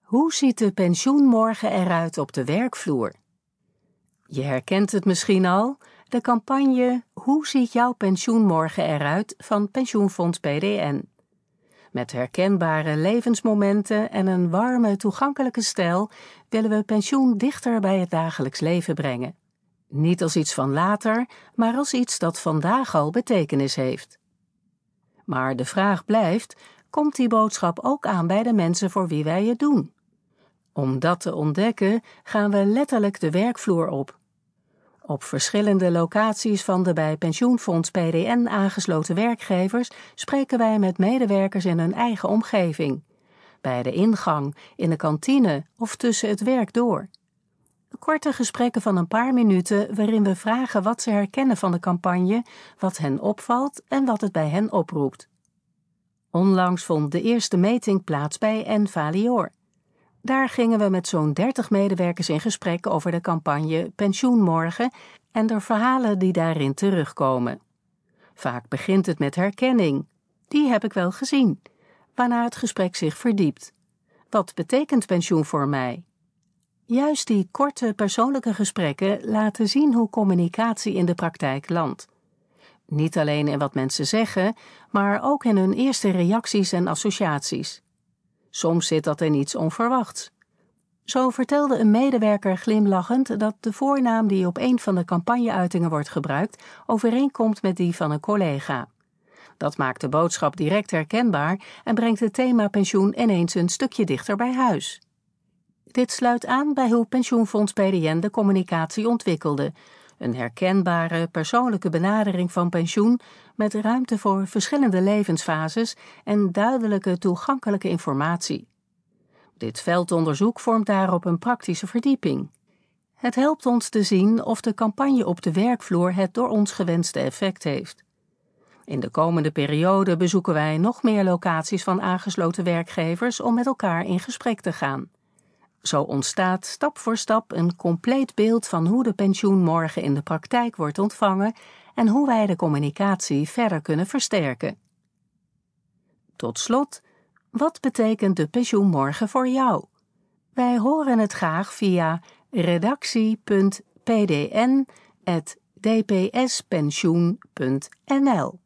Hoe ziet de pensioenmorgen eruit op de werkvloer? Je herkent het misschien al, de campagne Hoe ziet jouw pensioenmorgen eruit van Pensioenfonds PDN. Met herkenbare levensmomenten en een warme, toegankelijke stijl willen we pensioen dichter bij het dagelijks leven brengen. Niet als iets van later, maar als iets dat vandaag al betekenis heeft. Maar de vraag blijft, komt die boodschap ook aan bij de mensen voor wie wij het doen? Om dat te ontdekken gaan we letterlijk de werkvloer op. Op verschillende locaties van de bij Pensioenfonds PDN aangesloten werkgevers spreken wij met medewerkers in hun eigen omgeving. Bij de ingang, in de kantine of tussen het werk door. Korte gesprekken van een paar minuten waarin we vragen wat ze herkennen van de campagne, wat hen opvalt en wat het bij hen oproept. Onlangs vond de eerste meting plaats bij Envalior. Daar gingen we met zo'n 30 medewerkers in gesprek over de campagne Pensioenmorgen en de verhalen die daarin terugkomen. Vaak begint het met herkenning. Die heb ik wel gezien. Waarna het gesprek zich verdiept. Wat betekent pensioen voor mij? Juist die korte persoonlijke gesprekken laten zien hoe communicatie in de praktijk landt. Niet alleen in wat mensen zeggen, maar ook in hun eerste reacties en associaties. Soms zit dat in iets onverwachts. Zo vertelde een medewerker glimlachend dat de voornaam die op een van de campagneuitingen wordt gebruikt overeenkomt met die van een collega. Dat maakt de boodschap direct herkenbaar en brengt het thema pensioen ineens een stukje dichter bij huis. Dit sluit aan bij hoe Pensioenfonds PDN de communicatie ontwikkelde. Een herkenbare, persoonlijke benadering van pensioen met ruimte voor verschillende levensfases en duidelijke, toegankelijke informatie. Dit veldonderzoek vormt daarop een praktische verdieping. Het helpt ons te zien of de campagne op de werkvloer het door ons gewenste effect heeft. In de komende periode bezoeken wij nog meer locaties van aangesloten werkgevers om met elkaar in gesprek te gaan. Zo ontstaat stap voor stap een compleet beeld van hoe de pensioenmorgen in de praktijk wordt ontvangen en hoe wij de communicatie verder kunnen versterken. Tot slot, wat betekent de pensioenmorgen voor jou? Wij horen het graag via redactie.pdn@dpspensioen.nl.